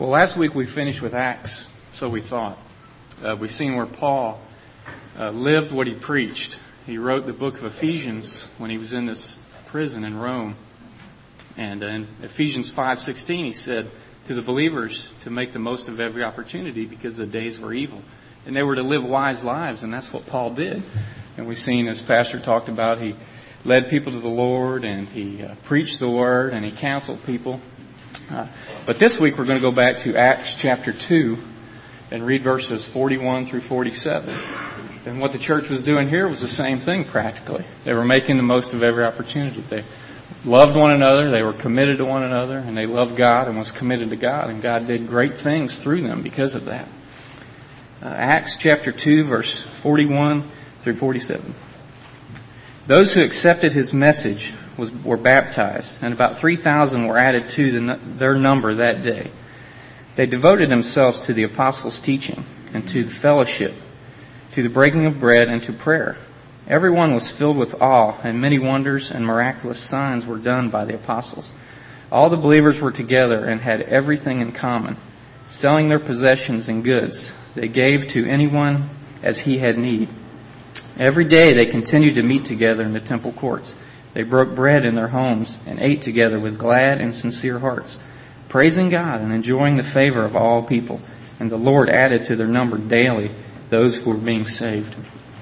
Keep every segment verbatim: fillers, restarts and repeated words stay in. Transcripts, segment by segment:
Well, last week we finished with Acts, so we thought. Uh, we've seen where Paul uh, lived what he preached. He wrote the book of Ephesians when he was in this prison in Rome. And uh, in Ephesians five sixteen, he said to the believers to make the most of every opportunity because the days were evil. And they were to live wise lives, and that's what Paul did. And we've seen, as Pastor talked about, he led people to the Lord, and he uh, preached the Word, and he counseled people. Uh, but this week we're going to go back to Acts chapter two and read verses forty-one through forty-seven. And what the church was doing here was the same thing practically. They were making the most of every opportunity. They loved one another, they were committed to one another, and they loved God and was committed to God. And God did great things through them because of that. Uh, Acts chapter two, verse forty-one through forty-seven. Those who accepted his message was, were baptized, and about three thousand were added to the, their number that day. They devoted themselves to the apostles' teaching and to the fellowship, to the breaking of bread and to prayer. Everyone was filled with awe, and many wonders and miraculous signs were done by the apostles. All the believers were together and had everything in common. Selling their possessions and goods, they gave to anyone as he had need. Every day they continued to meet together in the temple courts. They broke bread in their homes and ate together with glad and sincere hearts, praising God and enjoying the favor of all people. And the Lord added to their number daily those who were being saved.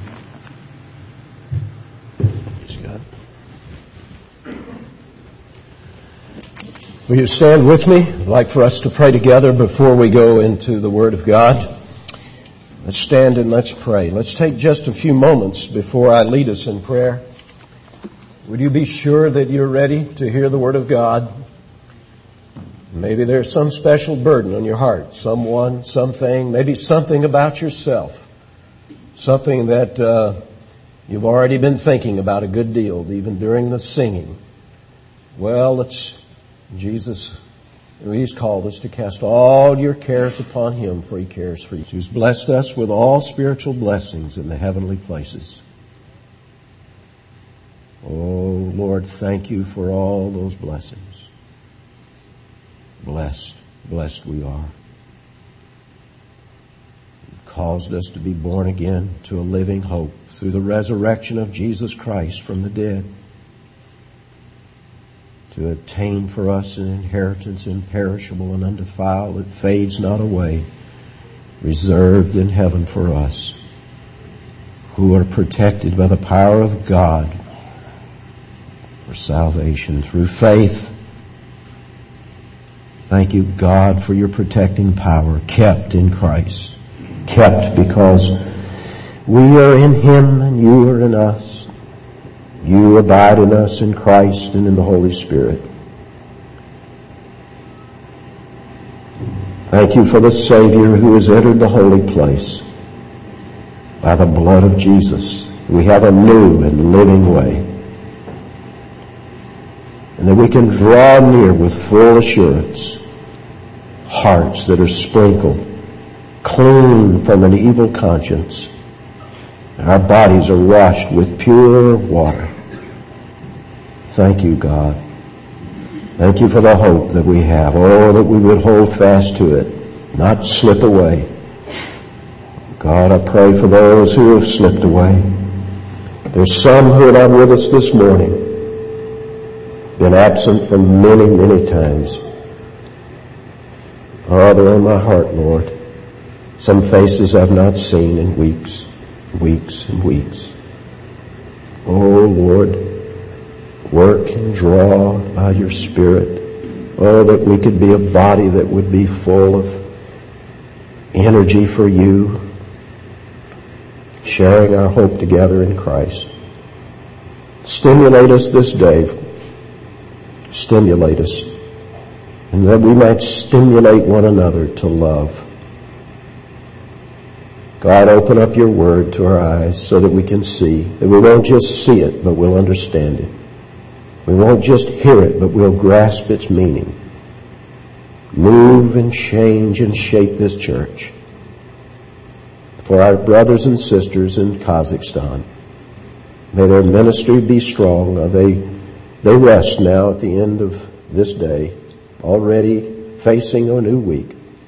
Praise God. Will you stand with me? I'd like for us to pray together before we go into the Word of God. Let's stand and let's pray. Let's take just a few moments before I lead us in prayer. Would you be sure that you're ready to hear the Word of God? Maybe there's some special burden on your heart, someone, something, maybe something about yourself, something that uh, you've already been thinking about a good deal, even during the singing. Well, let's, Jesus, He's called us to cast all your cares upon Him, for He cares for you. He's blessed us with all spiritual blessings in the heavenly places. Oh, Lord, thank you for all those blessings. Blessed, blessed we are. You've caused us to be born again to a living hope through the resurrection of Jesus Christ from the dead, to obtain for us an inheritance imperishable and undefiled that fades not away, reserved in heaven for us, who are protected by the power of God for salvation through faith. Thank you, God, for your protecting power, kept in Christ, kept because we are in Him and you are in us. You abide in us in Christ and in the Holy Spirit. Thank you for the Savior who has entered the holy place. By the blood of Jesus, we have a new and living way. And that we can draw near with full assurance, hearts that are sprinkled, clean from an evil conscience. And our bodies are washed with pure water. Thank you, God. Thank you for the hope that we have. Oh, that we would hold fast to it, not slip away. God, I pray for those who have slipped away. There's some who are not with us this morning, been absent from many, many times. Oh, they're in my heart, Lord. Some faces I've not seen in weeks, weeks and weeks. Oh, Lord, work and draw by your Spirit. Oh, that we could be a body that would be full of energy for you, sharing our hope together in Christ. Stimulate us this day. Stimulate us. And that we might stimulate one another to love. God, open up your word to our eyes so that we can see. That we won't just see it, but we'll understand it. We won't just hear it, but we'll grasp its meaning. Move and change and shape this church. For our brothers and sisters in Kazakhstan, may their ministry be strong. They, they rest now at the end of this day, already facing a new week.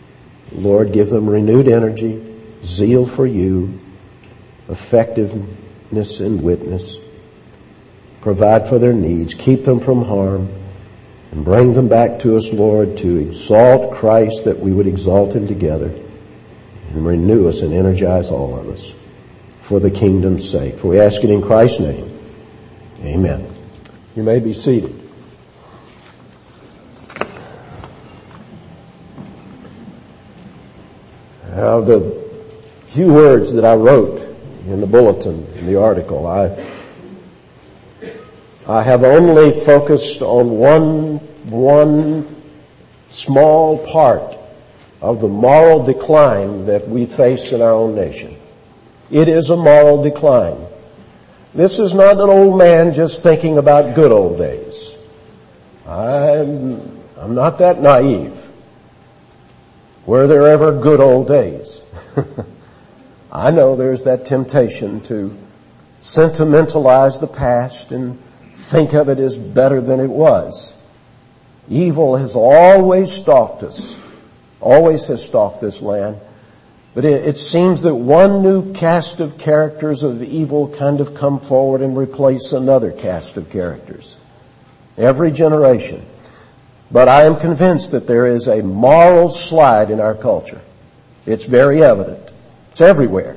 Lord, give them renewed energy, zeal for you, effectiveness in witness. Provide for their needs. Keep them from harm. And bring them back to us, Lord, to exalt Christ, that we would exalt Him together. And renew us and energize all of us for the kingdom's sake. For we ask it in Christ's name. Amen. You may be seated. Now, the few words that I wrote in the bulletin, in the article, I I have only focused on one, one small part of the moral decline that we face in our own nation. It is a moral decline. This is not an old man just thinking about good old days. I'm, I'm not that naive. Were there ever good old days? I know there's that temptation to sentimentalize the past and think of it as better than it was. Evil has always stalked us, always has stalked this land. But it, it seems that one new cast of characters of evil kind of come forward and replace another cast of characters. Every generation. But I am convinced that there is a moral slide in our culture. It's very evident. It's everywhere.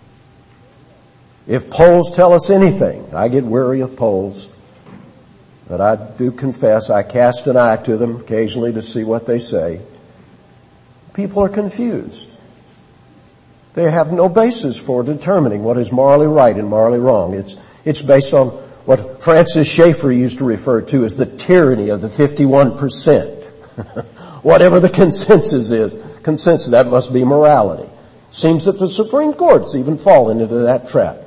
If polls tell us anything, I get weary of polls, but I do confess I cast an eye to them occasionally to see what they say. People are confused. They have no basis for determining what is morally right and morally wrong. It's, it's based on what Francis Schaeffer used to refer to as the tyranny of the fifty-one percent. Whatever the consensus is, consensus, that must be morality. Seems that the Supreme Court's even fallen into that trap.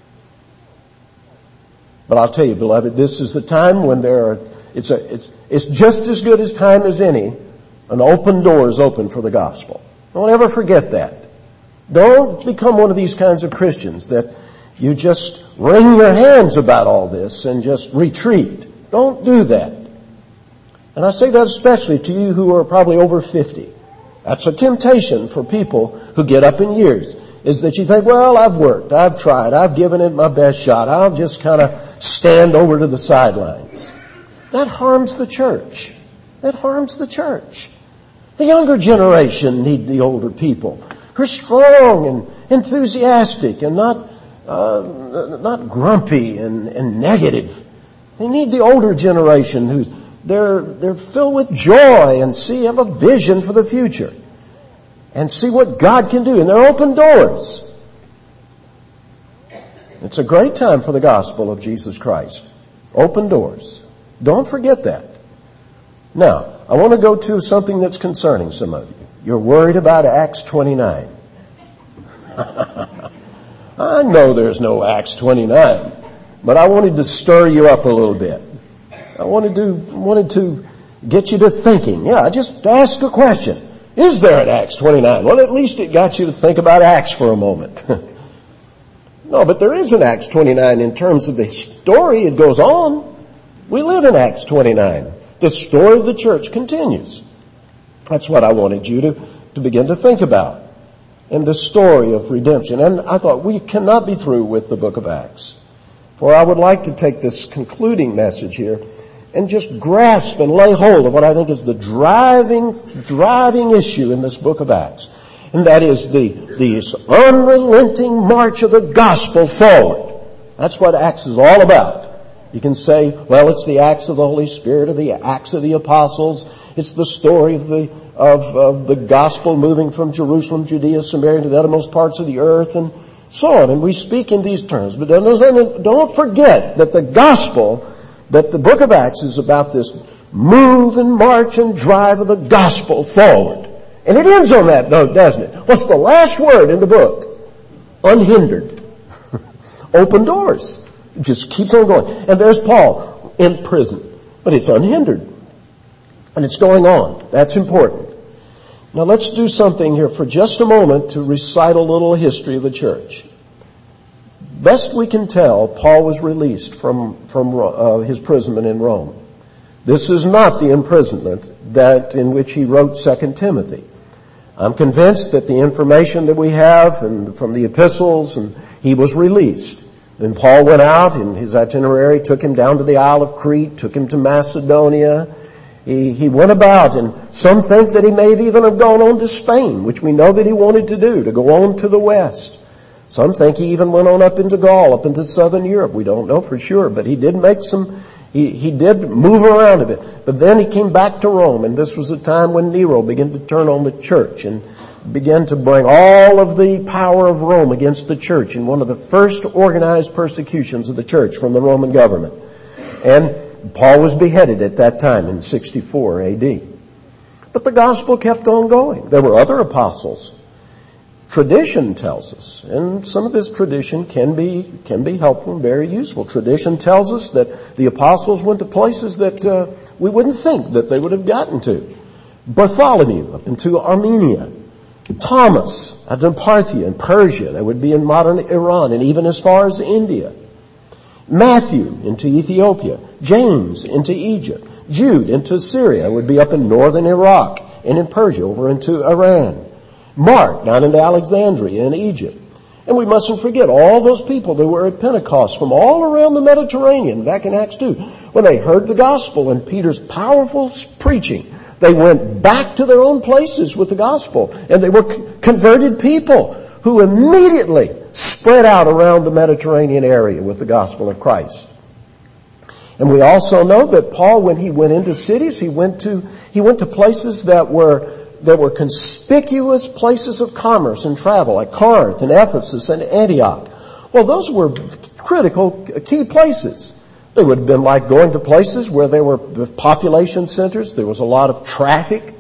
But I'll tell you, beloved, this is the time when there are, it's a, it's, it's just as good as time as any. An open door is open for the gospel. Don't ever forget that. Don't become one of these kinds of Christians that you just wring your hands about all this and just retreat. Don't do that. And I say that especially to you who are probably over fifty. That's a temptation for people who get up in years, is that you think, well, I've worked, I've tried, I've given it my best shot, I'll just kind of stand over to the sidelines. That harms the church. That harms the church. The younger generation need the older people who are strong and enthusiastic and not uh, not grumpy and, and negative. They need the older generation who's they're they're filled with joy and see have a vision for the future and see what God can do, and they're open doors. It's a great time for the gospel of Jesus Christ. Open doors. Don't forget that. Now, I want to go to something that's concerning some of you. You're worried about Acts twenty-nine. I know there's no Acts twenty-nine, but I wanted to stir you up a little bit. I wanted to wanted to get you to thinking. Yeah, just ask a question. Is there an Acts twenty-nine? Well, at least it got you to think about Acts for a moment. No, but there is an Acts twenty-nine in terms of the story. It goes on. We live in Acts twenty-nine. The story of the church continues. That's what I wanted you to, to begin to think about. And the story of redemption. And I thought we cannot be through with the book of Acts. For I would like to take this concluding message here and just grasp and lay hold of what I think is the driving, driving issue in this book of Acts. And that is the, the unrelenting march of the gospel forward. That's what Acts is all about. You can say, well, it's the Acts of the Holy Spirit or the Acts of the Apostles. It's the story of the, of, of the gospel moving from Jerusalem, Judea, Samaria to the uttermost parts of the earth and so on. And we speak in these terms. But don't forget that the gospel, that the book of Acts is about this move and march and drive of the gospel forward. And it ends on that note, doesn't it? What's the last word in the book? Unhindered. Open doors. It just keeps on going. And there's Paul in prison. But it's unhindered. And it's going on. That's important. Now let's do something here for just a moment to recite a little history of the church. Best we can tell, Paul was released from, from uh, his imprisonment in Rome. This is not the imprisonment that in which he wrote Second Timothy. I'm convinced that the information that we have and from the epistles, and he was released. And Paul went out, and his itinerary took him down to the Isle of Crete, took him to Macedonia. He, he went about, and some think that he may even have gone on to Spain, which we know that he wanted to do, to go on to the west. Some think he even went on up into Gaul, up into southern Europe. We don't know for sure, but he did make some, he, he did move around a bit. But then he came back to Rome, and this was a time when Nero began to turn on the church and began to bring all of the power of Rome against the church in one of the first organized persecutions of the church from the Roman government. And Paul was beheaded at that time in sixty-four A D. But the gospel kept on going. There were other apostles. Tradition tells us, and some of this tradition can be can be helpful and very useful. Tradition tells us that the apostles went to places that uh, we wouldn't think that they would have gotten to. Bartholomew up into Armenia. Thomas up in Parthia and Persia. That would be in modern Iran and even as far as India. Matthew into Ethiopia. James into Egypt. Jude into Syria. Would be up in northern Iraq and in Persia over into Iran. Mark down into Alexandria in Egypt. And we mustn't forget all those people that were at Pentecost from all around the Mediterranean back in Acts two. When they heard the gospel and Peter's powerful preaching, they went back to their own places with the gospel. And they were converted people who immediately spread out around the Mediterranean area with the gospel of Christ. And we also know that Paul, when he went into cities, he went to, he went to places that were There were conspicuous places of commerce and travel, like Corinth and Ephesus and Antioch. Well, those were critical, key places. They would have been like going to places where there were population centers. There was a lot of traffic.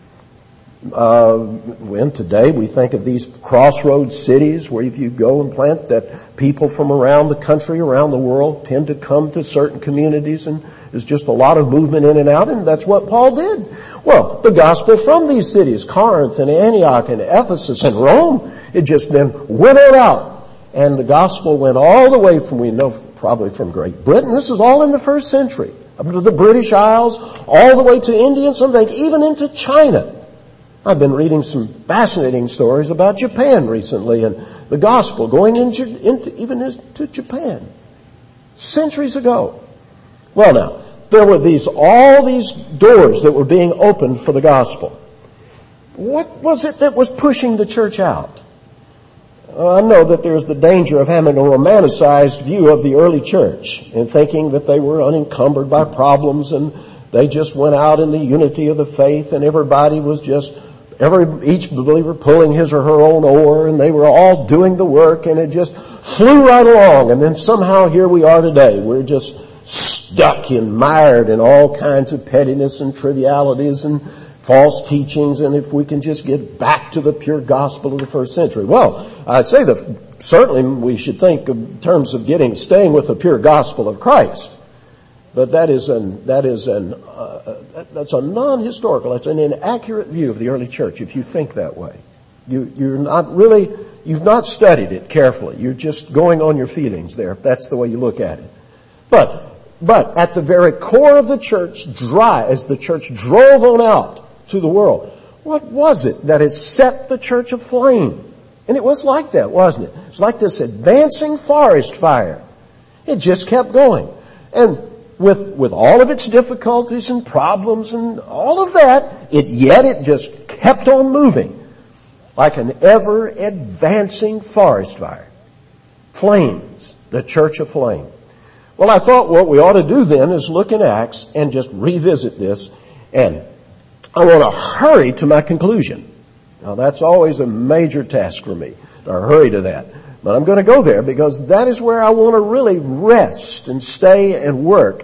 Uh, when today we think of these crossroads cities where if you go and plant, that people from around the country, around the world tend to come to certain communities, and there's just a lot of movement in and out, and that's what Paul did. Well, the gospel from these cities, Corinth and Antioch and Ephesus and Rome, it just then went on out. And the gospel went all the way from, we know, probably from Great Britain. This is all in the first century. Up to the British Isles, all the way to India, and some think even into China. I've been reading some fascinating stories about Japan recently, and the gospel going into, into even into Japan. Centuries ago. Well now, there were these, all these doors that were being opened for the gospel. What was it that was pushing the church out? Well, I know that there's the danger of having a romanticized view of the early church and thinking that they were unencumbered by problems and they just went out in the unity of the faith and everybody was just, every, each believer pulling his or her own oar and they were all doing the work and it just flew right along. And then somehow here we are today. We're just stuck and mired in all kinds of pettiness and trivialities and false teachings, and if we can just get back to the pure gospel of the first century. Well, I'd say that certainly we should think in terms of getting, staying with the pure gospel of Christ. But that is an, that is an, uh, that's a non-historical, that's an inaccurate view of the early church if you think that way. You, you're not really, you've not studied it carefully. You're just going on your feelings there, if that's the way you look at it. But, But at the very core of the church, dry, as the church drove on out to the world, what was it that had set the church aflame? And it was like that, wasn't it? It's like this advancing forest fire. It just kept going. And with, with all of its difficulties and problems and all of that, it yet it just kept on moving like an ever advancing forest fire. Flames, the church aflame. Well, I thought what we ought to do then is look in Acts and just revisit this, and I want to hurry to my conclusion. Now, that's always a major task for me, to hurry to that. But I'm going to go there because that is where I want to really rest and stay and work.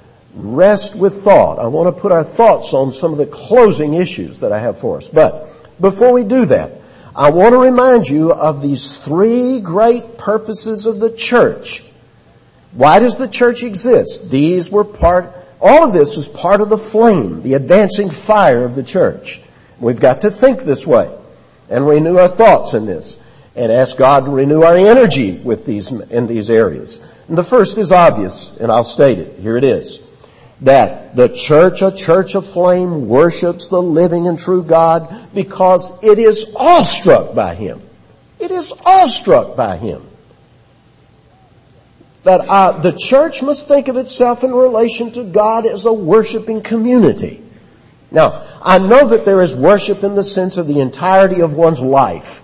Rest with thought. I want to put our thoughts on some of the closing issues that I have for us. But before we do that, I want to remind you of these three great purposes of the church. Why does the church exist? These were part, all of this is part of the flame, the advancing fire of the church. We've got to think this way and renew our thoughts in this and ask God to renew our energy with these, in these areas. And the first is obvious, and I'll state it. Here it is. that the church, a church of flame, worships the living and true God because it is awestruck by Him. It is awestruck by Him. That uh, the church must think of itself in relation to God as a worshiping community. Now, I know that there is worship in the sense of the entirety of one's life.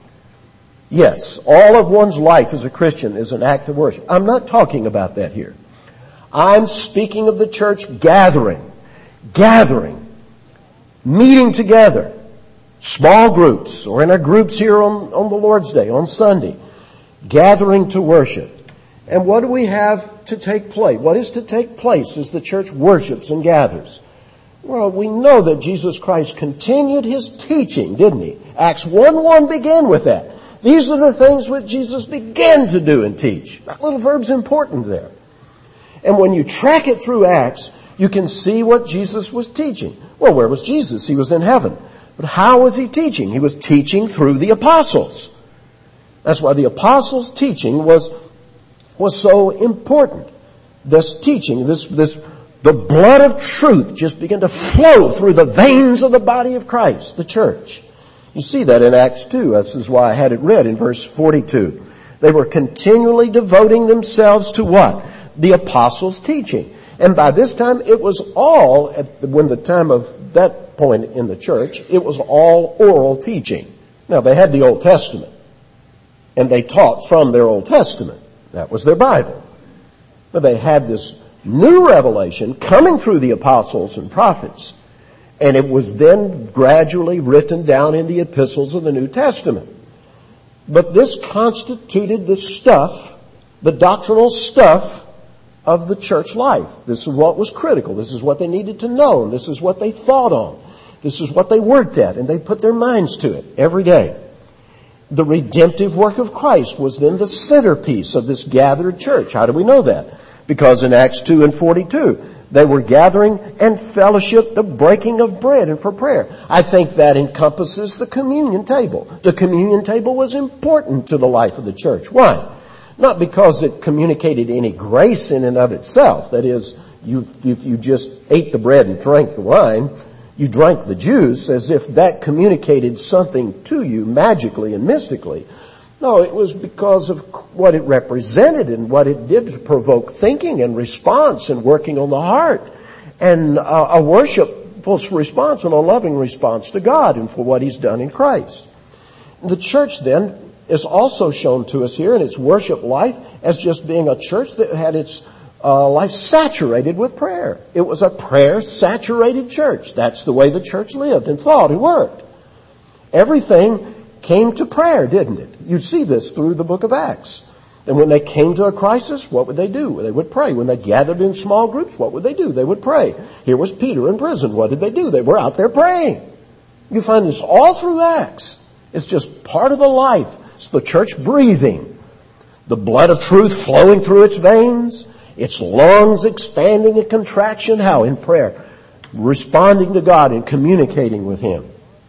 Yes, all of one's life as a Christian is an act of worship. I'm not talking about that here. I'm speaking of the church gathering, gathering, meeting together, small groups, or in our groups here on, on the Lord's Day, on Sunday, gathering to worship. And what do we have to take place? What is to take place as the church worships and gathers? Well, we know that Jesus Christ continued His teaching, didn't He? Acts one one began with that. These are the things which Jesus began to do and teach. That little verb's important there. And when you track it through Acts, you can see what Jesus was teaching. Well, where was Jesus? He was in heaven. But how was He teaching? He was teaching through the apostles. That's why the apostles' teaching was, was so important. This teaching, this, this, the blood of truth just began to flow through the veins of the body of Christ, the church. You see that in Acts two. This is why I had it read in verse forty-two. They were continually devoting themselves to what? The apostles' teaching. And by this time, it was all, at the, when the time of that point in the church, it was all oral teaching. Now, they had the Old Testament, and they taught from their Old Testament. That was their Bible. But they had this new revelation coming through the apostles and prophets, and it was then gradually written down in the epistles of the New Testament. But this constituted the stuff, the doctrinal stuff of the church life. This is what was critical. This is what they needed to know. And this is what they thought on. This is what they worked at, and they put their minds to it every day. The redemptive work of Christ was then the centerpiece of this gathered church. How do we know that? Because in Acts two and forty-two, they were gathering and fellowship, the breaking of bread and for prayer. I think that encompasses the communion table. The communion table was important to the life of the church. Why? Not because it communicated any grace in and of itself. That is, you, if you just ate the bread and drank the wine, you drank the juice as if that communicated something to you magically and mystically. No, it was because of what it represented and what it did to provoke thinking and response and working on the heart. And uh, a worshipful response and a loving response to God and for what He's done in Christ. The church then is also shown to us here in its worship life as just being a church that had its uh, life saturated with prayer. It was a prayer-saturated church. That's the way the church lived and thought and worked. Everything came to prayer, didn't it? You see this through the book of Acts. And when they came to a crisis, what would they do? They would pray. When they gathered in small groups, what would they do? They would pray. Here was Peter in prison. What did they do? They were out there praying. You find this all through Acts. It's just part of the life. It's the church breathing. The blood of truth flowing through its veins. Its lungs expanding in contraction. How? In prayer. Responding to God and communicating with Him.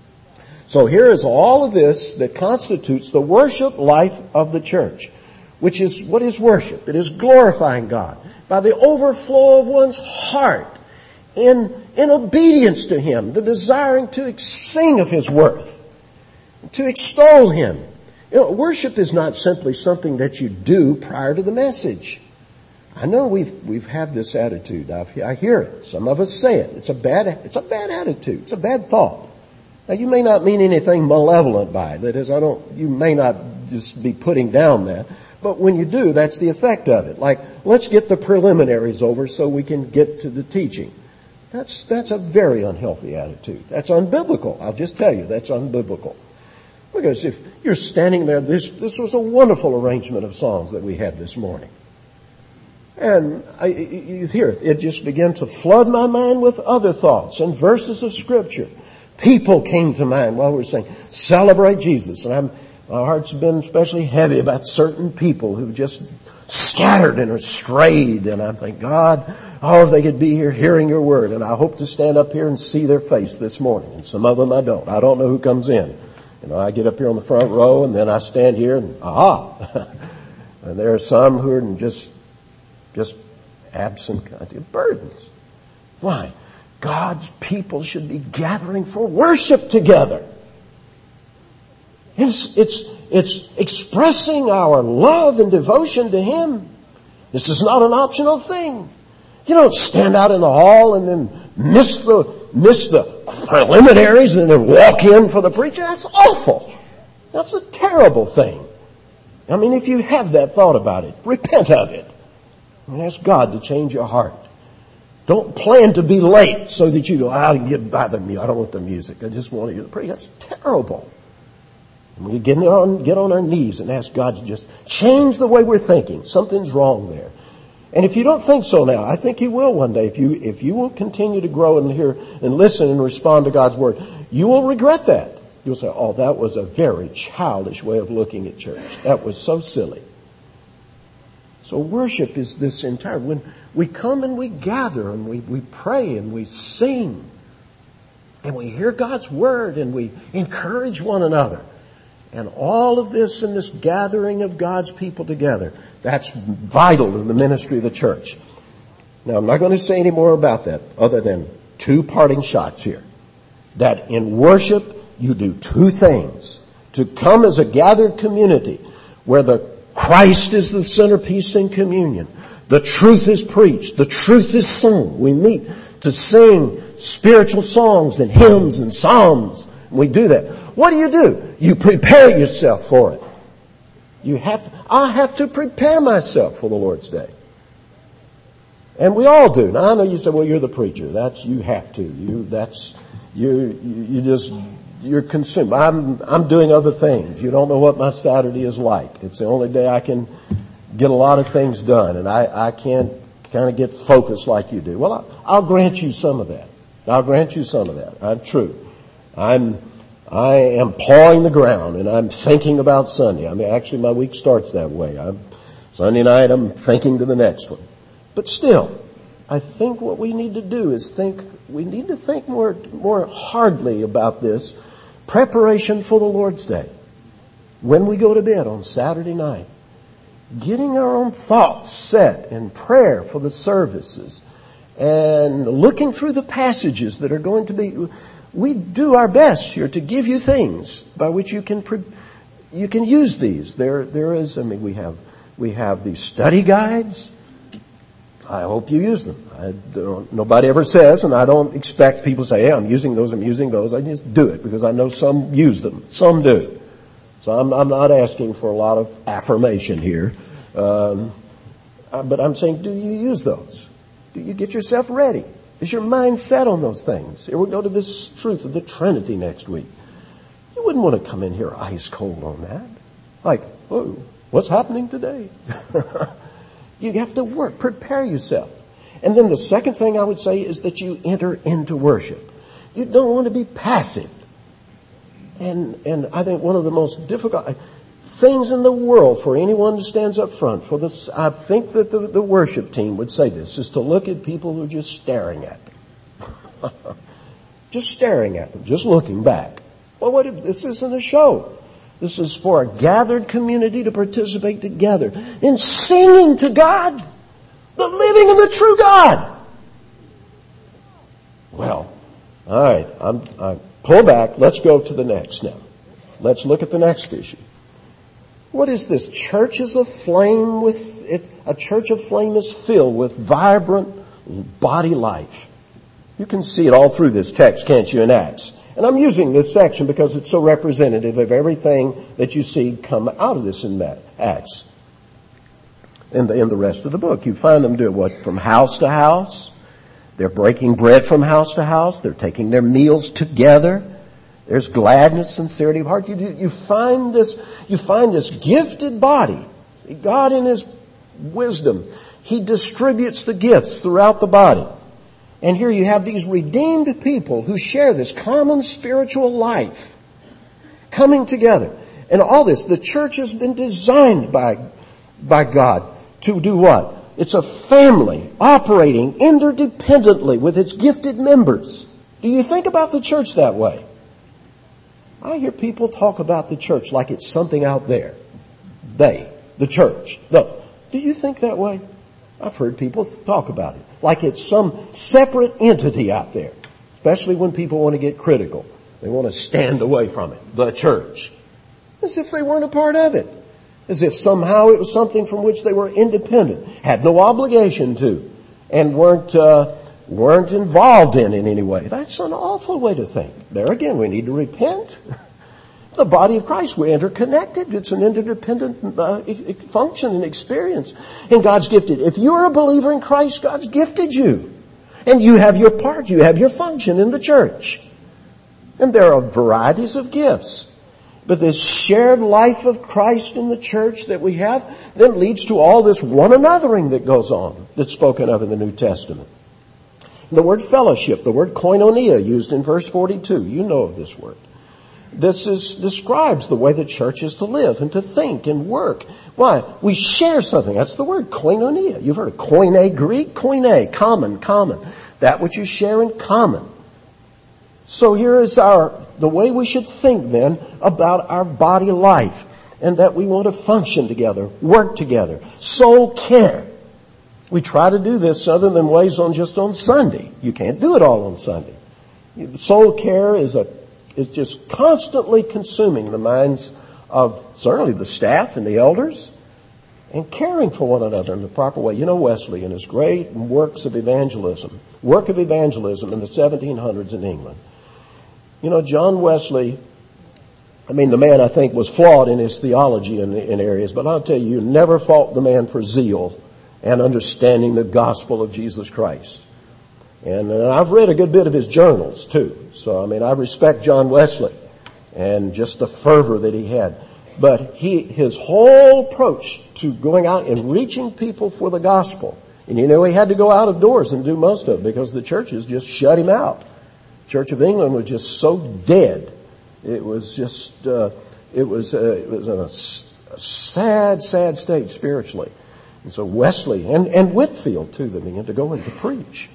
So here is all of this that constitutes the worship life of the church. Which is, what is worship? It is glorifying God by the overflow of one's heart in, in obedience to Him, the desiring to sing of His worth, to extol Him. You know, worship is not simply something that you do prior to the message. I know we've we've had this attitude. I've, I hear it. Some of us say it. It's a bad it's a bad attitude. It's a bad thought. Now, you may not mean anything malevolent by it. That is, I don't. You may not just be putting down that. But when you do, that's the effect of it. Like, let's get the preliminaries over so we can get to the teaching. That's that's a very unhealthy attitude. That's unbiblical. I'll just tell you, that's unbiblical. Because if you're standing there, this this was a wonderful arrangement of songs that we had this morning. And I, you hear it. It just began to flood my mind with other thoughts and verses of Scripture. People came to mind while we were saying, celebrate Jesus. And I'm, my heart's been especially heavy about certain people who just scattered and are strayed. And I think, God, oh, if they could be here hearing your word. And I hope to stand up here and see their face this morning. And some of them I don't. I don't know who comes in. You know, I get up here on the front row and then I stand here and, aha. And there are some who are just, just absent burdens. Why? God's people should be gathering for worship together. It's, it's, it's expressing our love and devotion to Him. This is not an optional thing. You don't stand out in the hall and then miss the, miss the preliminaries and then walk in for the preacher. That's awful. That's a terrible thing. I mean, if you have that thought about it, repent of it. And ask God to change your heart. Don't plan to be late so that you go, I'll get by the music. I don't want the music. I just want to hear the prayer. That's terrible. And we get on, get on our knees and ask God to just change the way we're thinking. Something's wrong there. And if you don't think so now, I think you will one day. If you, if you will continue to grow and hear and listen and respond to God's Word, you will regret that. You'll say, oh, that was a very childish way of looking at church. That was so silly. So worship is this entire, when we come and we gather and we, we pray and we sing and we hear God's Word and we encourage one another. And all of this in this gathering of God's people together, that's vital in the ministry of the church. Now, I'm not going to say any more about that other than two parting shots here. That in worship, you do two things. To come as a gathered community where the Christ is the centerpiece in communion. The truth is preached. The truth is sung. We meet to sing spiritual songs and hymns and psalms. We do that. What do you do? You prepare yourself for it. You have to, I have to prepare myself for the Lord's Day. And we all do. Now I know you say, well, you're the preacher. That's, you have to. You, that's, you, you just, you're consumed. I'm, I'm doing other things. You don't know what my Saturday is like. It's the only day I can get a lot of things done. And I, I can't kind of get focused like you do. Well, I, I'll grant you some of that. I'll grant you some of that. I'm true. I'm, I am pawing the ground and I'm thinking about Sunday. I mean, actually my week starts that way. I'm, Sunday night I'm thinking to the next one. But still, I think what we need to do is think, we need to think more, more hardly about this preparation for the Lord's Day. When we go to bed on Saturday night, getting our own thoughts set in prayer for the services and looking through the passages that are going to be, we do our best here to give you things by which you can, you can use these. There, there is, I mean, we have, we have these study guides. I hope you use them. I don't, nobody ever says, and I don't expect people to say, hey, I'm using those, I'm using those. I just do it because I know some use them. Some do. So I'm, I'm not asking for a lot of affirmation here. Um, but I'm saying, do you use those? Do you get yourself ready? Is your mind set on those things? Here we go to this truth of the Trinity next week. You wouldn't want to come in here ice cold on that. Like, oh, what's happening today? You have to work, prepare yourself. And then the second thing I would say is that you enter into worship. You don't want to be passive. And and I think one of the most difficult things in the world for anyone who stands up front, for this, I think that the, the worship team would say this, is to look at people who are just staring at them. Just staring at them, just looking back. Well, what if this isn't a show? This is for a gathered community to participate together in singing to God, the living and the true God. Well, all right, I'm, I pull back. Let's go to the next now. Let's look at the next issue. What is this? Church is aflame with it. A church aflame is filled with vibrant body life. You can see it all through this text, can't you, in Acts? And I'm using this section because it's so representative of everything that you see come out of this in Acts. In the, in the rest of the book, you find them doing what? From house to house. They're breaking bread from house to house. They're taking their meals together. There's gladness, sincerity of heart. You, you find this, you find this gifted body. See, God in His wisdom, He distributes the gifts throughout the body. And here you have these redeemed people who share this common spiritual life coming together. And all this, the church has been designed by, by God to do what? It's a family operating interdependently with its gifted members. Do you think about the church that way? I hear people talk about the church like it's something out there. They, the church. No. Do you think that way? I've heard people talk about it like it's some separate entity out there, especially when people want to get critical. They want to stand away from it, the church, as if they weren't a part of it, as if somehow it was something from which they were independent, had no obligation to, and weren't uh, weren't involved in in any way. That's an awful way to think. There again, we need to repent. The body of Christ, we're interconnected. It's an interdependent uh, function and experience. And God's gifted. If you're a believer in Christ, God's gifted you. And you have your part, you have your function in the church. And there are varieties of gifts. But this shared life of Christ in the church that we have then leads to all this one anothering that goes on, that's spoken of in the New Testament. The word fellowship, the word koinonia used in verse forty-two, you know of this word. This is, describes the way the church is to live and to think and work. Why? We share something. That's the word, koinonia. You've heard of koine Greek, koine, common, common. That which you share in common. So here is our, the way we should think then about our body life, and that we want to function together, work together, soul care. We try to do this other than ways on just on Sunday. You can't do it all on Sunday. Soul care is a is just constantly consuming the minds of certainly the staff and the elders, and caring for one another in the proper way. You know Wesley and his great works of evangelism, work of evangelism in the seventeen hundreds in England. You know, John Wesley, I mean, the man I think was flawed in his theology in, in areas, but I'll tell you, you never fault the man for zeal and understanding the gospel of Jesus Christ. And uh, I've read a good bit of his journals too. So, I mean, I respect John Wesley and just the fervor that he had. But he, his whole approach to going out and reaching people for the gospel, and you know, he had to go out of doors and do most of it because the churches just shut him out. Church of England was just so dead. It was just, uh, it was, uh, it was in a, a sad, sad state spiritually. And so Wesley and, and Whitefield too, they began to go in to preach.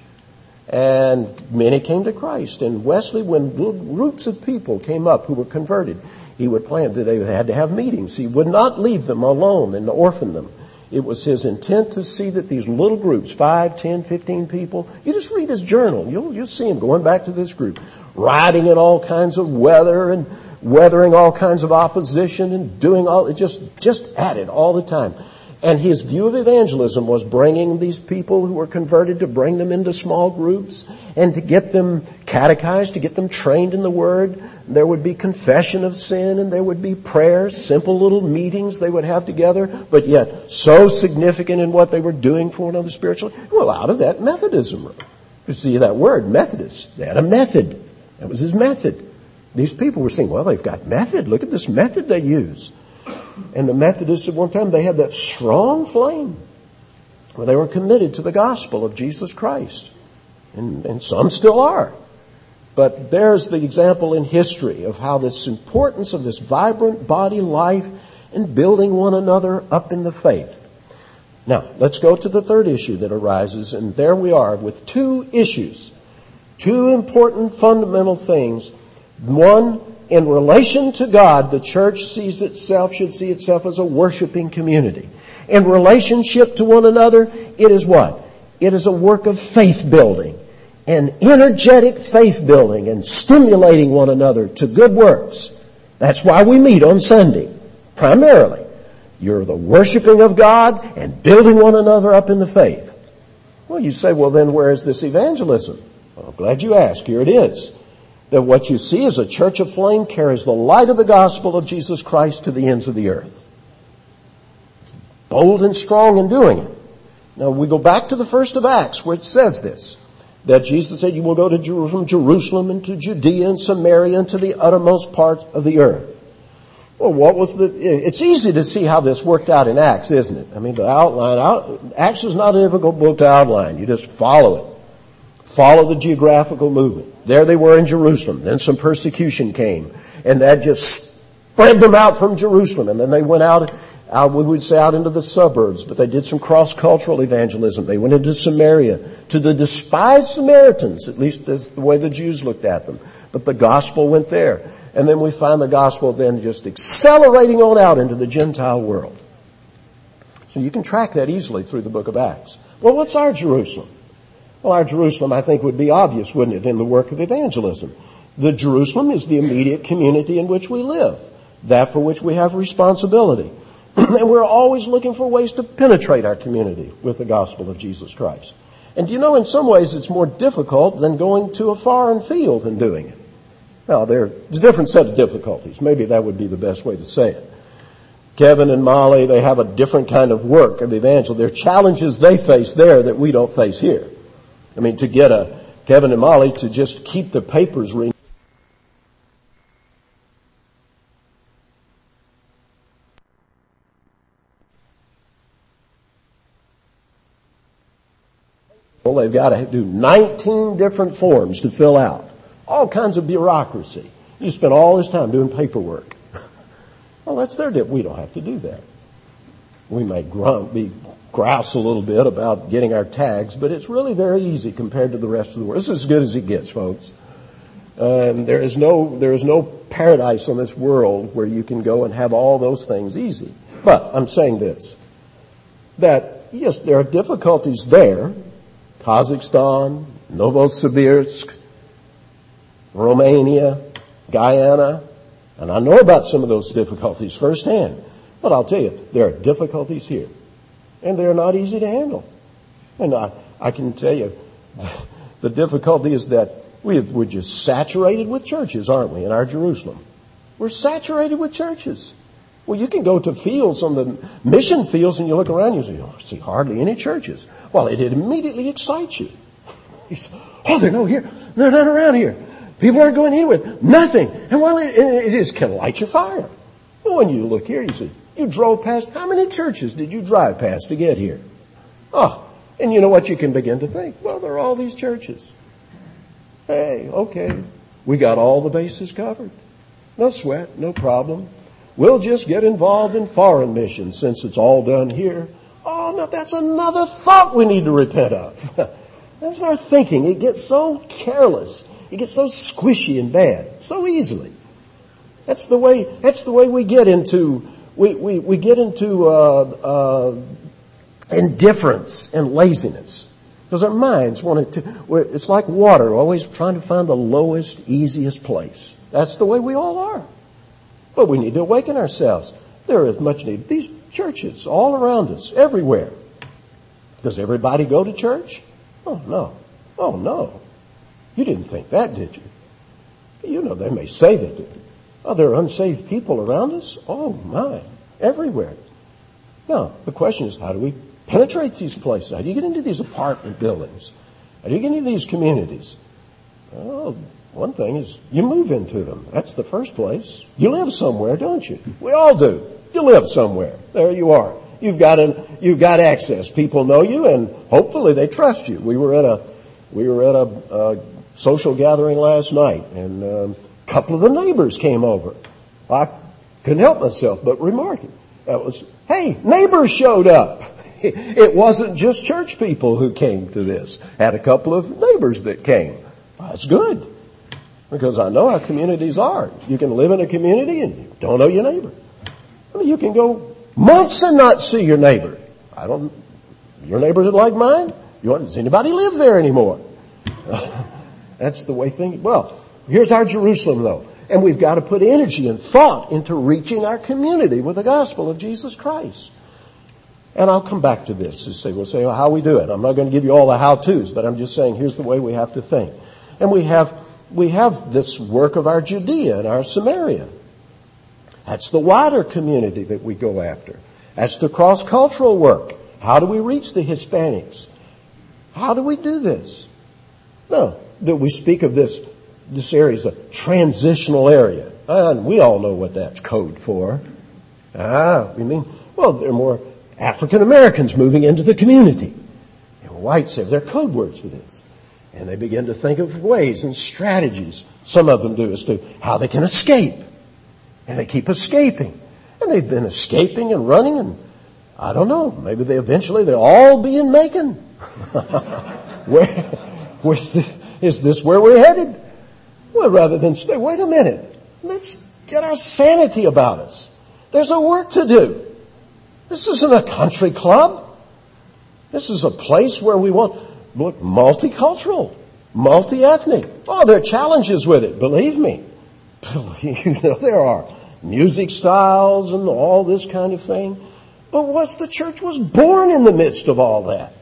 And many came to Christ. And Wesley, when groups of people came up who were converted, he would plan that they had to have meetings. He would not leave them alone and orphan them. It was his intent to see that these little groups, five, ten, fifteen people, you just read his journal. You'll, you'll see him going back to this group, riding in all kinds of weather and weathering all kinds of opposition and doing all, it just, just at it all the time. And his view of evangelism was bringing these people who were converted, to bring them into small groups and to get them catechized, to get them trained in the Word. There would be confession of sin and there would be prayers, simple little meetings they would have together, but yet so significant in what they were doing for one another spiritually. Well, out of that, Methodism. You see that word, Methodist. They had a method. That was his method. These people were saying, well, they've got method. Look at this method they use. And the Methodists at one time, they had that strong flame where they were committed to the gospel of Jesus Christ. And, and some still are. But there's the example in history of how this importance of this vibrant body life and building one another up in the faith. Now, let's go to the third issue that arises. And there we are with two issues. Two important fundamental things. One, in relation to God, the church sees itself, should see itself as a worshiping community. In relationship to one another, it is what? It is a work of faith building, and energetic faith building, and stimulating one another to good works. That's why we meet on Sunday, primarily. You're the worshiping of God and building one another up in the faith. Well, you say, well then where is this evangelism? Well, I'm glad you asked. Here it is. That what you see is a church of flame carries the light of the gospel of Jesus Christ to the ends of the earth. Bold and strong in doing it. Now we go back to the first of Acts where it says this. That Jesus said you will go to Jerusalem, Jerusalem and to Judea and Samaria and to the uttermost part of the earth. Well, what was the, it's easy to see how this worked out in Acts, isn't it? I mean, the outline, Acts is not a difficult book to outline. You just follow it. Follow the geographical movement. There they were in Jerusalem. Then some persecution came. And that just spread them out from Jerusalem. And then they went out, out, we would say out into the suburbs. But they did some cross-cultural evangelism. They went into Samaria to the despised Samaritans. At least that's the way the Jews looked at them. But the gospel went there. And then we find the gospel then just accelerating on out into the Gentile world. So you can track that easily through the book of Acts. Well, what's our Jerusalem? Well, our Jerusalem, I think, would be obvious, wouldn't it, in the work of evangelism. The Jerusalem is the immediate community in which we live, that for which we have responsibility. And we're always looking for ways to penetrate our community with the gospel of Jesus Christ. And you know, in some ways it's more difficult than going to a foreign field and doing it. Now, there's a different set of difficulties. Maybe that would be the best way to say it. Kevin and Molly, they have a different kind of work of evangelism. There are challenges they face there that we don't face here. I mean, to get a Kevin and Molly to just keep the papers reading. Well, they've got to do nineteen different forms to fill out. All kinds of bureaucracy. You spend all this time doing paperwork. Well, that's their dip. We don't have to do that. We may grunt, be grouse a little bit about getting our tags, but it's really very easy compared to the rest of the world. This is as good as it gets, folks. Um, there is no there is no paradise on this world where you can go and have all those things easy. But I'm saying this, that yes, there are difficulties there. Kazakhstan, Novosibirsk, Romania, Guyana, and I know about some of those difficulties firsthand. But I'll tell you, there are difficulties here, and they're not easy to handle. And I, I can tell you, the difficulty is that we have, we're just saturated with churches, aren't we, in our Jerusalem? We're saturated with churches. Well, you can go to fields on the mission fields and you look around and you say, oh, I see hardly any churches. Well, it, it immediately excites you. You say, oh, they're no here. They're not around here. People aren't going anywhere. Nothing. And well, it, it is can light your fire. Well, when you look here, you see, you drove past, how many churches did you drive past to get here? Oh, and you know what you can begin to think? Well, there are all these churches. Hey, okay, we got all the bases covered. No sweat, no problem. We'll just get involved in foreign missions since it's all done here. Oh, no, that's another thought we need to repent of. That's our thinking. It gets so careless. It gets so squishy and bad so easily. That's the way, that's the way we get into, we, we, we get into, uh, uh, indifference and laziness. Because our minds want it to, we're, it's like water, always trying to find the lowest, easiest place. That's the way we all are. But we need to awaken ourselves. There is much need. These churches all around us, everywhere. Does everybody go to church? Oh, no. Oh, no. You didn't think that, did you? You know, they may say they do. Oh, there are unsaved people around us? Oh, my. Everywhere. Now, the question is, how do we penetrate these places? How do you get into these apartment buildings? How do you get into these communities? Well, one thing is you move into them. That's the first place. You live somewhere, don't you? We all do. You live somewhere. There you are. You've got an, you've got access. People know you, and hopefully they trust you. We were at a we were at a, a social gathering last night, and um, a couple of the neighbors came over. I couldn't help myself but remarking. That was, hey, neighbors showed up. It wasn't just church people who came to this. Had a couple of neighbors that came. That's good. Because I know how communities are. You can live in a community and you don't know your neighbor. I mean, you can go months and not see your neighbor. I don't, your neighbor is like mine? You want, does anybody live there anymore? That's the way things, well, here's our Jerusalem though. And we've got to put energy and thought into reaching our community with the gospel of Jesus Christ. And I'll come back to this and say, we'll say, well, how we do it. I'm not going to give you all the how-tos, but I'm just saying here's the way we have to think. And we have We have this work of our Judea and our Samaria. That's the wider community that we go after. That's the cross-cultural work. How do we reach the Hispanics? How do we do this? No, that we speak of this, this area as a transitional area. And we all know what that's code for. Ah, we mean, well, there are more African Americans moving into the community. And whites have their code words for this. And they begin to think of ways and strategies, some of them do, as to how they can escape. And they keep escaping. And they've been escaping and running, and I don't know, maybe they eventually they'll all be in Macon. Where, where's the, is this where we're headed? Well, rather than stay, wait a minute, let's get our sanity about us. There's a work to do. This isn't a country club. This is a place where we want, look, multicultural, multi-ethnic. Oh, there are challenges with it, believe me. You know, there are music styles and all this kind of thing. But what's the church was born in the midst of all that.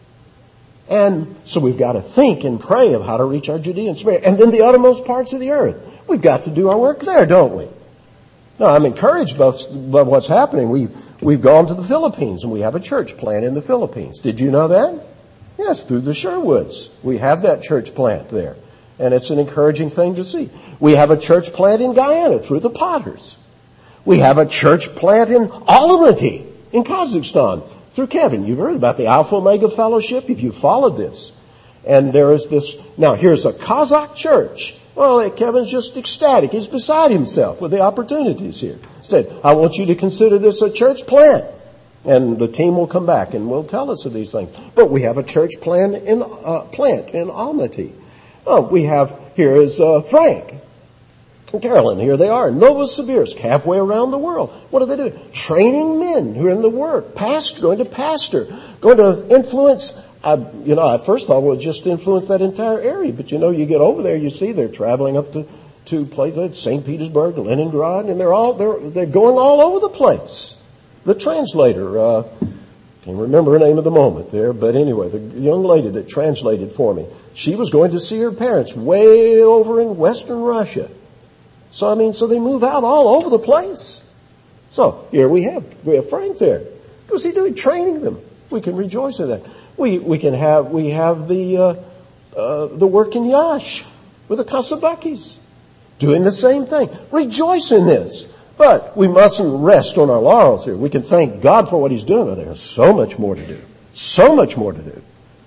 And so we've got to think and pray of how to reach our Judean spirit. And then the uttermost parts of the earth. We've got to do our work there, don't we? Now, I'm encouraged by what's happening. We, we've gone to the Philippines, and we have a church plant in the Philippines. Did you know that? Yes, through the Sherwoods. We have that church plant there. And it's an encouraging thing to see. We have a church plant in Guyana through the Potters. We have a church plant in Almaty in Kazakhstan through Kevin. You've heard about the Alpha Omega Fellowship if you followed this. And there is this, now here's a Kazakh church. Well, Kevin's just ecstatic. He's beside himself with the opportunities here. He said, I want you to consider this a church plant. And the team will come back and will tell us of these things. But we have a church plant in, uh, plant in Almaty. Oh, we have, here is uh, Frank and Carolyn. Here they are, Novosibirsk, halfway around the world. What do they do? Training men who are in the work. Pastor, going to pastor, going to influence. I, you know, I first thought, well, just influence that entire area. But, you know, you get over there, you see they're traveling up to, to places like Saint Petersburg, Leningrad, and they're all, they're, they're going all over the place. The translator, uh, can't remember her name at the moment there, but anyway, the young lady that translated for me, she was going to see her parents way over in Western Russia. So, I mean, so they move out all over the place. So, here we have, we have Frank there. What's he doing? Training them. We can rejoice in that. We, we can have, we have the, uh, uh, the work in Yash with the Kasabakis doing the same thing. Rejoice in this. But we mustn't rest on our laurels here. We can thank God for what He's doing, but there's so much more to do. So much more to do.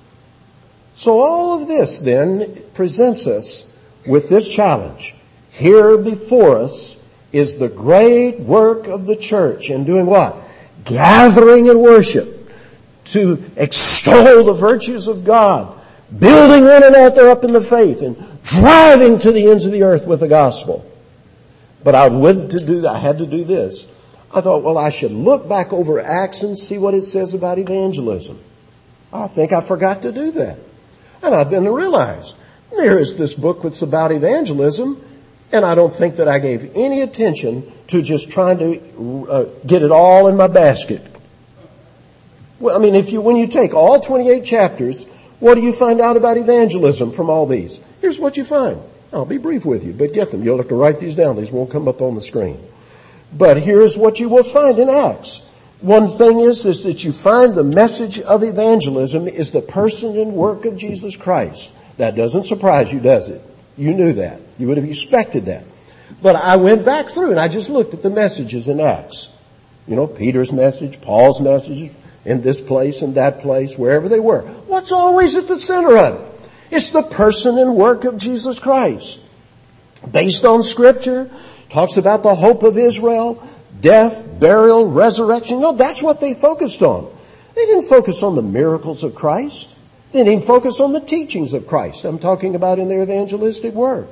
So all of this then presents us with this challenge. Here before us is the great work of the church in doing what? Gathering in worship to extol the virtues of God, building one another up in the faith, and driving to the ends of the earth with the gospel. But I would to do, I had to do this. I thought, well, I should look back over Acts and see what it says about evangelism. I think I forgot to do that. And I then realized, there is this book that's about evangelism, and I don't think that I gave any attention to just trying to uh, get it all in my basket. Well, I mean, if you, when you take all twenty-eight chapters, what do you find out about evangelism from all these? Here's what you find. I'll be brief with you, but get them. You'll have to write these down. These won't come up on the screen. But here's what you will find in Acts. One thing is, is that you find the message of evangelism is the person and work of Jesus Christ. That doesn't surprise you, does it? You knew that. You would have expected that. But I went back through and I just looked at the messages in Acts. You know, Peter's message, Paul's messages, in this place and that place, wherever they were. What's always at the center of it? It's the person and work of Jesus Christ. Based on Scripture, talks about the hope of Israel, death, burial, resurrection. No, that's what they focused on. They didn't focus on the miracles of Christ. They didn't focus on the teachings of Christ. I'm talking about in their evangelistic work.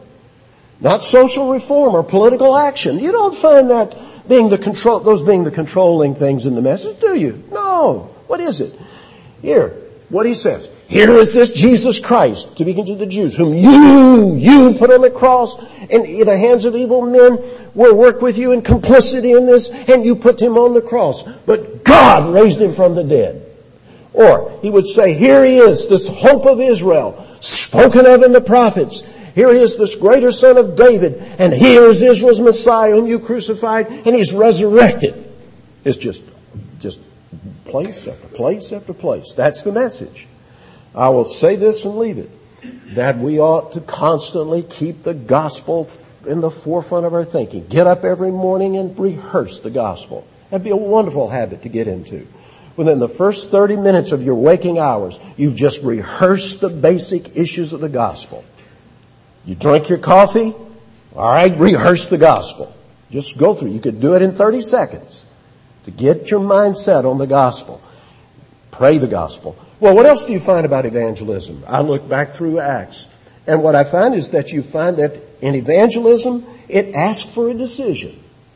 Not social reform or political action. You don't find that being the control, those being the controlling things in the message, do you? No. What is it? Here, what he says. Here is this Jesus Christ, speaking to the Jews, whom you, you put on the cross, and in the hands of evil men will work with you in complicity in this, and you put him on the cross. But God raised him from the dead. Or he would say, here he is, this hope of Israel, spoken of in the prophets. Here he is, this greater son of David, and here is Israel's Messiah whom you crucified, and he's resurrected. It's just, just place after place after place. That's the message. I will say this and leave it, that we ought to constantly keep the gospel in the forefront of our thinking. Get up every morning and rehearse the gospel. That'd be a wonderful habit to get into. Within the first thirty minutes of your waking hours, you've just rehearsed the basic issues of the gospel. You drink your coffee, all right, rehearse the gospel. Just go through. You could do it in thirty seconds to get your mind set on the gospel. Pray the gospel. Well, what else do you find about evangelism? I look back through Acts, and what I find is that you find that in evangelism, it asks for a decision.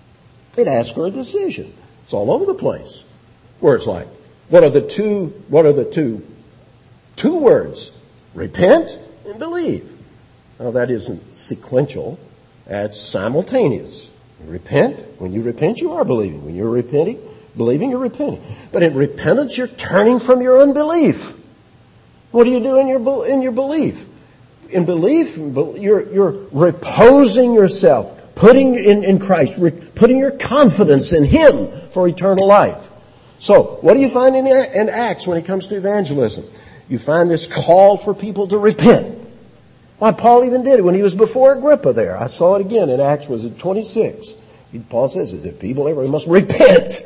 It asks for a decision. It's all over the place. Where it's like, what are the two, what are the two Two words, repent and believe. Now that isn't sequential, that's simultaneous. You repent. When you repent, you are believing. When you're repenting, believing, you're repenting. But in repentance, you're turning from your unbelief. What do you do in your in your belief? In belief, you're you're reposing yourself, putting in, in Christ, re, putting your confidence in Him for eternal life. So, what do you find in, in Acts when it comes to evangelism? You find this call for people to repent. Why, Paul even did it when he was before Agrippa there. I saw it again in Acts, was it twenty-six? Paul says, if people ever must repent,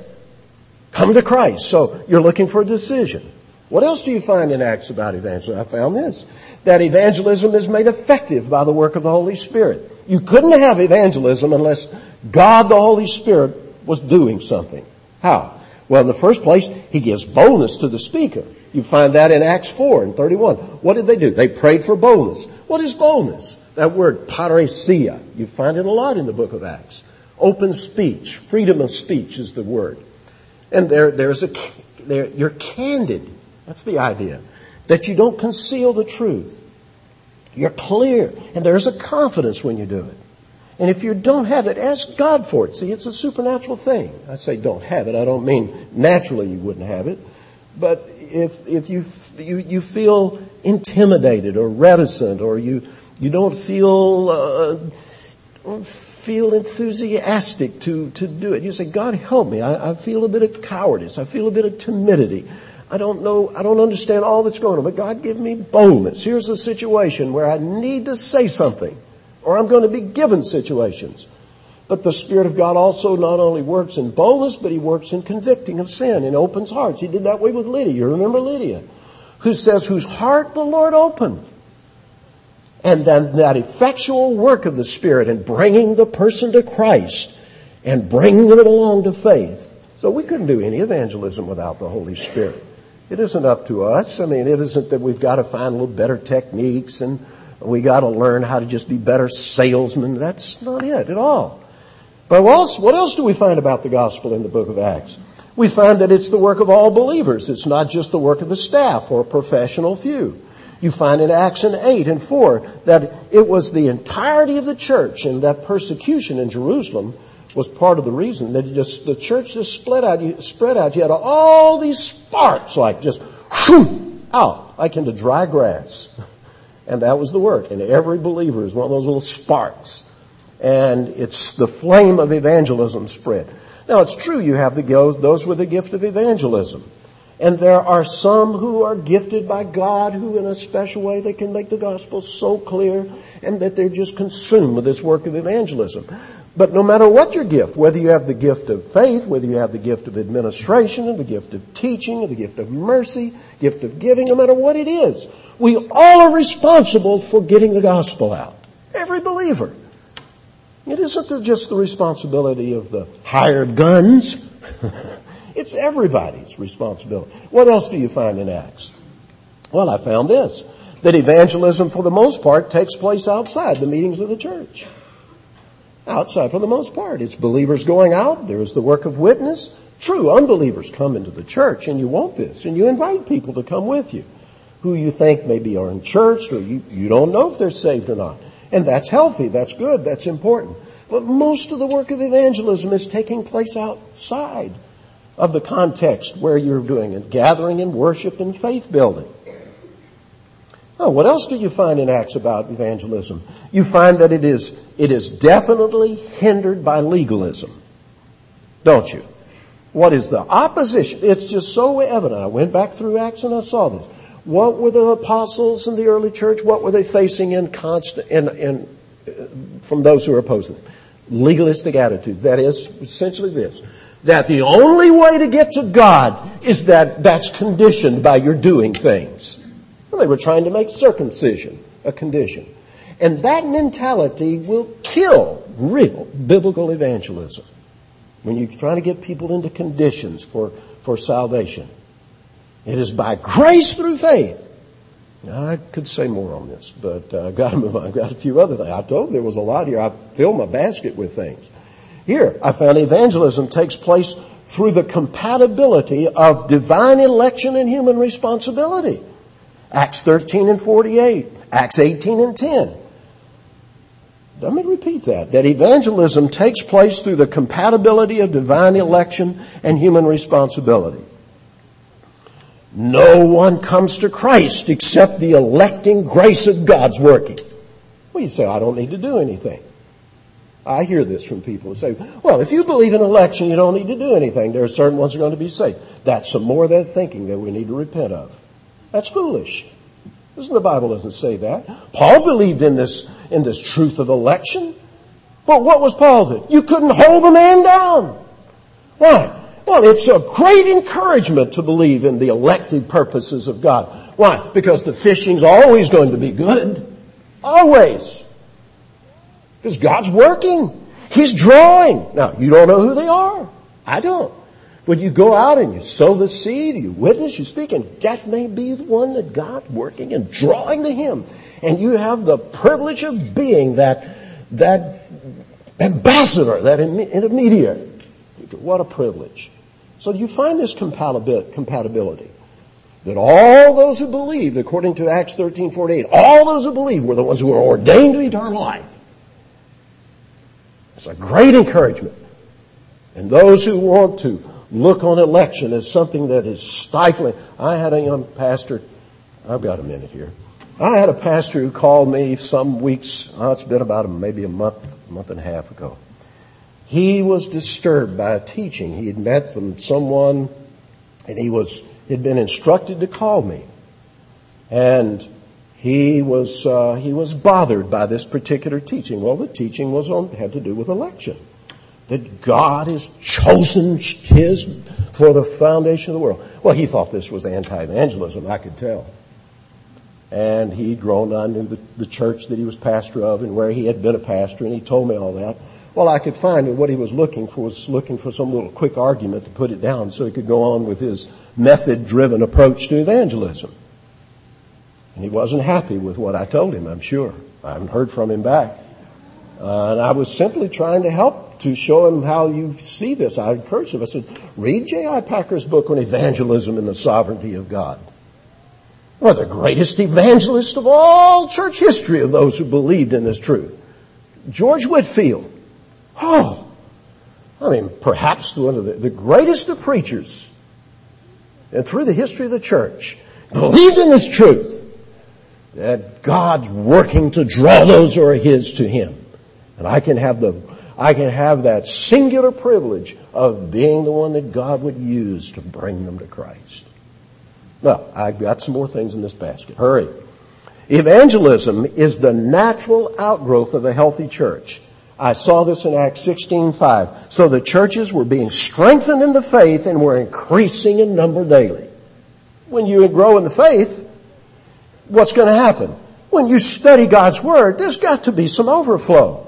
come to Christ. So, you're looking for a decision. What else do you find in Acts about evangelism? I found this, that evangelism is made effective by the work of the Holy Spirit. You couldn't have evangelism unless God, the Holy Spirit, was doing something. How? Well, in the first place, He gives boldness to the speaker. You find that in Acts four and thirty-one. What did they do? They prayed for boldness. What is boldness? That word, parousia. You find it a lot in the book of Acts. Open speech, freedom of speech is the word. And there, there's a, there, you're candid. That's the idea. That you don't conceal the truth. You're clear. And there's a confidence when you do it. And if you don't have it, ask God for it. See, it's a supernatural thing. I say don't have it. I don't mean naturally you wouldn't have it. But if if you you, you feel intimidated or reticent, or you you don't feel uh, don't feel enthusiastic to to do it, you say, God, help me. I, I feel a bit of cowardice. I feel a bit of timidity. I don't know, I don't understand all that's going on, but God, give me boldness. Here's a situation where I need to say something, or I'm going to be given situations. But the Spirit of God also not only works in boldness, but He works in convicting of sin and opens hearts. He did that way with Lydia. You remember Lydia, who says, whose heart the Lord opened. And then that effectual work of the Spirit in bringing the person to Christ and bringing them along to faith. So we couldn't do any evangelism without the Holy Spirit. It isn't up to us. I mean, it isn't that we've got to find a little better techniques and we got to learn how to just be better salesmen. That's not it at all. But what else, what else do we find about the gospel in the book of Acts? We find that it's the work of all believers. It's not just the work of the staff or a professional few. You find in Acts eight and four that it was the entirety of the church, and that persecution in Jerusalem was part of the reason that it just the church just spread out. You spread out. You had all these sparks, like just whoosh, out, like into dry grass, and that was the work. And every believer is one of those little sparks, and it's the flame of evangelism spread. Now it's true you have the those with the gift of evangelism, and there are some who are gifted by God who, in a special way, they can make the gospel so clear, and that they're just consumed with this work of evangelism. But no matter what your gift, whether you have the gift of faith, whether you have the gift of administration, or the gift of teaching, or the gift of mercy, gift of giving, no matter what it is, we all are responsible for getting the gospel out. Every believer. It isn't just the responsibility of the hired guns. It's everybody's responsibility. What else do you find in Acts? Well, I found this, that evangelism for the most part takes place outside the meetings of the church. Outside for the most part. It's believers going out. There is the work of witness. True, unbelievers come into the church, and you want this, and you invite people to come with you who you think maybe are in church, or you, you don't know if they're saved or not. And that's healthy, that's good, that's important. But most of the work of evangelism is taking place outside of the context where you're doing it, gathering in worship and faith building. Oh, what else do you find in Acts about evangelism? You find that it is it is definitely hindered by legalism, don't you? What is the opposition? It's just so evident. I went back through Acts and I saw this. What were the apostles in the early church? What were they facing in constant in, in uh, from those who are opposing them? Legalistic attitude. That is essentially this: that the only way to get to God is that that's conditioned by your doing things. Well, they were trying to make circumcision a condition. And that mentality will kill real biblical evangelism. When you're trying to get people into conditions for, for salvation. It is by grace through faith. Now, I could say more on this, but uh, I've got to move on. I've got a few other things. I told you there was a lot here. I filled my basket with things. Here, I found evangelism takes place through the compatibility of divine election and human responsibility. Acts thirteen and forty-eight. Acts eighteen and ten. Let me repeat that. That evangelism takes place through the compatibility of divine election and human responsibility. No one comes to Christ except the electing grace of God's working. Well, you say, I don't need to do anything. I hear this from people who say, well, if you believe in election, you don't need to do anything. There are certain ones who are going to be saved. That's some more of that thinking that we need to repent of. That's foolish. Listen, the Bible doesn't say that. Paul believed in this, in this truth of election. Well, what was Paul doing? You couldn't hold the man down. Why? Well, it's a great encouragement to believe in the elected purposes of God. Why? Because the fishing's always going to be good. Always. Because God's working. He's drawing. Now, you don't know who they are. I don't. When you go out and you sow the seed, you witness, you speak, and that may be the one that God's working and drawing to Him. And you have the privilege of being that, that ambassador, that intermediary. What a privilege. So you find this compatibility. That all those who believed, according to Acts thirteen forty-eight, all those who believed were the ones who were ordained to eternal life. It's a great encouragement. And those who want to look on election as something that is stifling. I had a young pastor, I've got a minute here. I had a pastor who called me some weeks, oh, it's been about a, maybe a month, month and a half ago. He was disturbed by a teaching. He had met from someone and he was, had been instructed to call me. And he was, uh, he was bothered by this particular teaching. Well, the teaching was on, had to do with election. That God has chosen His for the foundation of the world. Well, he thought this was anti-evangelism, I could tell. And he'd grown, I knew the, the church that he was pastor of and where he had been a pastor, and he told me all that. Well, I could find that what he was looking for was looking for some little quick argument to put it down so he could go on with his method-driven approach to evangelism. And he wasn't happy with what I told him, I'm sure. I haven't heard from him back. Uh, and I was simply trying to help to show him how you see this. I encouraged him. I said, read J I Packer's book on evangelism and the sovereignty of God. Well, the greatest evangelist of all church history of those who believed in this truth. George Whitefield. Oh, I mean, perhaps one of the, the greatest of preachers and through the history of the church believed in this truth that God's working to draw those who are His to Him. And I can have the I can have that singular privilege of being the one that God would use to bring them to Christ. Well, I've got some more things in this basket. Hurry. Evangelism is the natural outgrowth of a healthy church. I saw this in Acts sixteen five. So the churches were being strengthened in the faith and were increasing in number daily. When you grow in the faith, what's going to happen? When you study God's Word, there's got to be some overflow.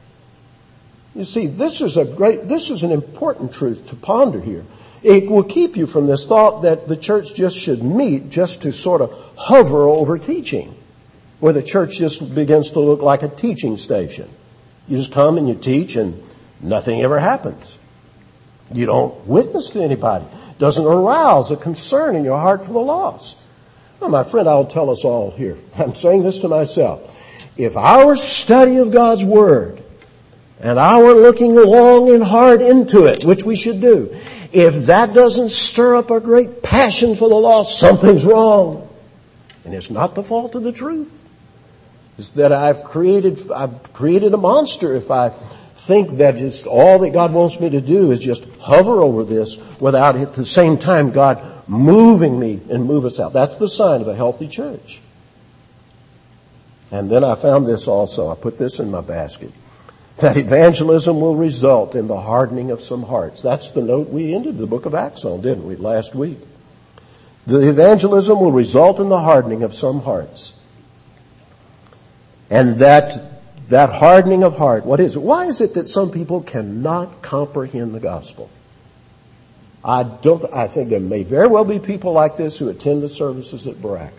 You see, this is a great, this is an important truth to ponder here. It will keep you from this thought that the church just should meet just to sort of hover over teaching, where the church just begins to look like a teaching station. You just come and you teach and nothing ever happens. You don't witness to anybody. It doesn't arouse a concern in your heart for the lost. Well, my friend, I'll tell us all here. I'm saying this to myself. If our study of God's Word and our looking long and hard into it, which we should do, if that doesn't stir up a great passion for the lost, something's wrong. And it's not the fault of the truth. It's that I've created, I've created a monster if I think that it's all that God wants me to do is just hover over this without at the same time God moving me and move us out. That's the sign of a healthy church. And then I found this also. I put this in my basket. That evangelism will result in the hardening of some hearts. That's the note we ended the book of Acts on, didn't we, last week? The evangelism will result in the hardening of some hearts. And that, that hardening of heart, what is it? Why is it that some people cannot comprehend the gospel? I don't, I think there may very well be people like this who attend the services at Baraka.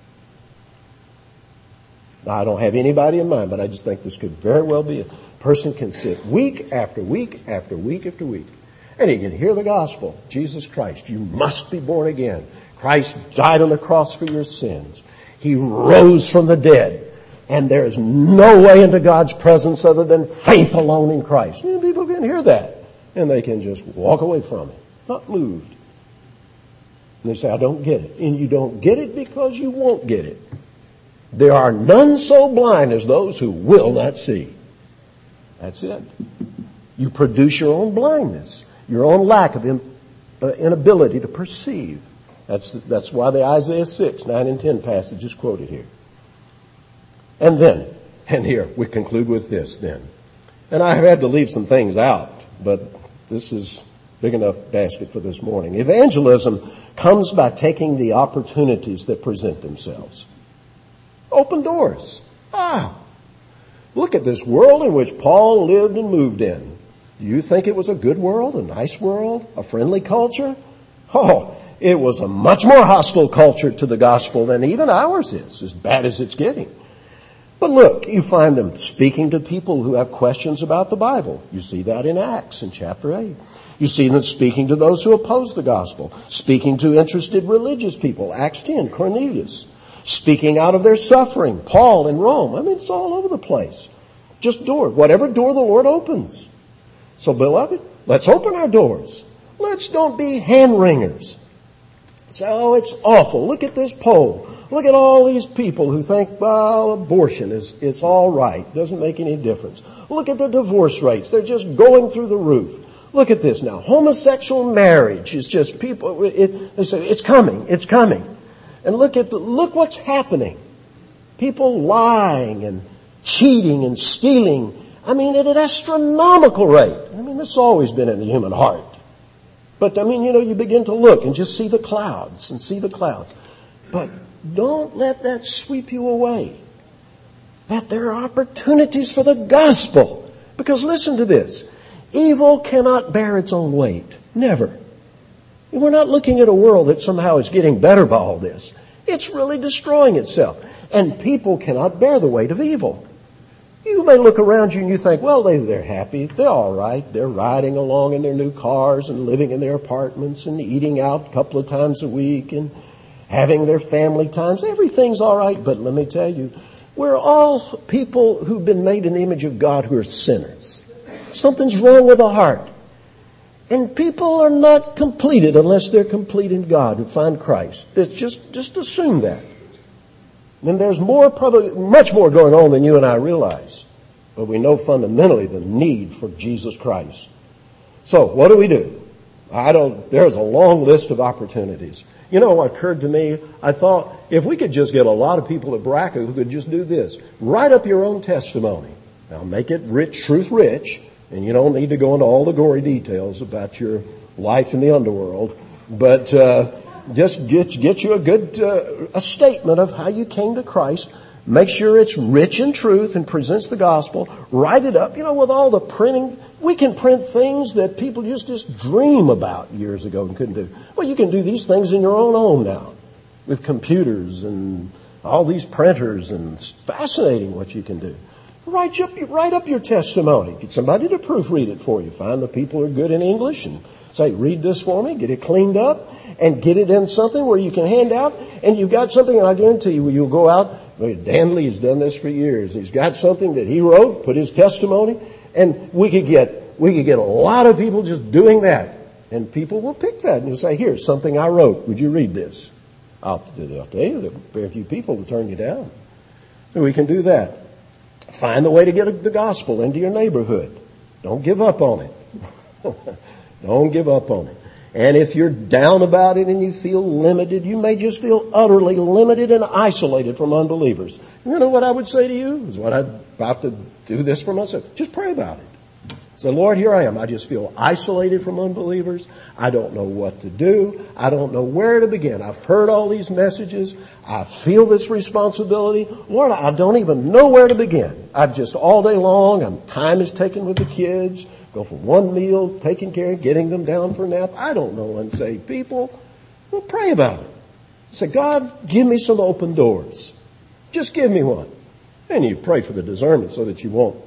Now, I don't have anybody in mind, but I just think this could very well be a person can sit week after week after week after week, and he can hear the gospel. Jesus Christ, you must be born again. Christ died on the cross for your sins. He rose from the dead. And there's no way into God's presence other than faith alone in Christ. And people can hear that. And they can just walk away from it, not moved. And they say, I don't get it. And you don't get it because you won't get it. There are none so blind as those who will not see. That's it. You produce your own blindness, your own lack of in, uh, inability to perceive. That's, that's why the Isaiah six, nine and ten passage is quoted here. And then, and here, we conclude with this then. And I have had to leave some things out, but this is big enough basket for this morning. Evangelism comes by taking the opportunities that present themselves. Open doors. Ah, look at this world in which Paul lived and moved in. Do you think it was a good world, a nice world, a friendly culture? Oh, it was a much more hostile culture to the gospel than even ours is, as bad as it's getting. But look, you find them speaking to people who have questions about the Bible. You see that in Acts in chapter eight. You see them speaking to those who oppose the gospel, speaking to interested religious people. Acts ten, Cornelius. Speaking out of their suffering, Paul in Rome. I mean, it's all over the place. Just door, whatever door the Lord opens. So, beloved, let's open our doors. Let's don't be hand wringers. Say, oh, it's awful. Look at this poll. Look at all these people who think, well, abortion is it's all right. Doesn't make any difference. Look at the divorce rates. They're just going through the roof. Look at this now. Homosexual marriage is just people, it, they say, it's coming, it's coming. And look at the, look what's happening. People lying and cheating and stealing. I mean, at an astronomical rate. I mean, this has always been in the human heart. But I mean, you know, you begin to look and just see the clouds and see the clouds. But don't let that sweep you away. That there are opportunities for the gospel. Because listen to this. Evil cannot bear its own weight. Never. We're not looking at a world that somehow is getting better by all this. It's really destroying itself. And people cannot bear the weight of evil. You may look around you and you think, well, they, they're happy. They're all right. They're riding along in their new cars and living in their apartments and eating out a couple of times a week and having their family times. Everything's all right. But let me tell you, we're all people who've been made in the image of God who are sinners. Something's wrong with the heart. And people are not completed unless they're complete in God who find Christ. It's just, just assume that. And there's more, probably much more going on than you and I realize. But we know fundamentally the need for Jesus Christ. So, what do we do? I don't, there's a long list of opportunities. You know what occurred to me? I thought, if we could just get a lot of people at Braca who could just do this. Write up your own testimony. Now, make it rich, truth rich. And you don't need to go into all the gory details about your life in the underworld. But uh, just get, get you a good uh, a statement of how you came to Christ. Make sure it's rich in truth and presents the gospel. Write it up. You know, with all the printing, we can print things that people used to just dream about years ago and couldn't do. Well, you can do these things in your own home now with computers and all these printers. And it's fascinating what you can do. Write up, write up your testimony. Get somebody to proofread it for you. Find the people who are good in English and say, read this for me. Get it cleaned up and get it in something where you can hand out. And you've got something, and I guarantee you, you'll go out. Dan Lee's done this for years. He's got something that he wrote, put his testimony, and we could get, we could get a lot of people just doing that. And people will pick that and you'll say, here's something I wrote. Would you read this? I'll, I'll tell you, there are very few people to turn you down. So we can do that. Find the way to get the gospel into your neighborhood. Don't give up on it. Don't give up on it. And if you're down about it and you feel limited, you may just feel utterly limited and isolated from unbelievers. You know what I would say to you? Is what I'm about to do this for myself. Just pray about it. Say, Lord, here I am. I just feel isolated from unbelievers. I don't know what to do. I don't know where to begin. I've heard all these messages. I feel this responsibility. Lord, I don't even know where to begin. I've just all day long, I'm, time is taken with the kids. Go for one meal, taking care, getting them down for a nap. I don't know unsaved people. Well, pray about it. Say, God, give me some open doors. Just give me one. And you pray for the discernment so that you won't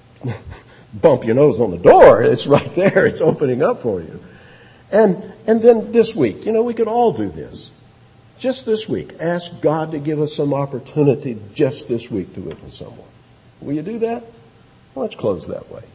bump your nose on the door. It's right there. It's opening up for you. And and then this week, you know, we could all do this. Just this week, ask God to give us some opportunity just this week to witness someone. Will you do that? Let's close that way.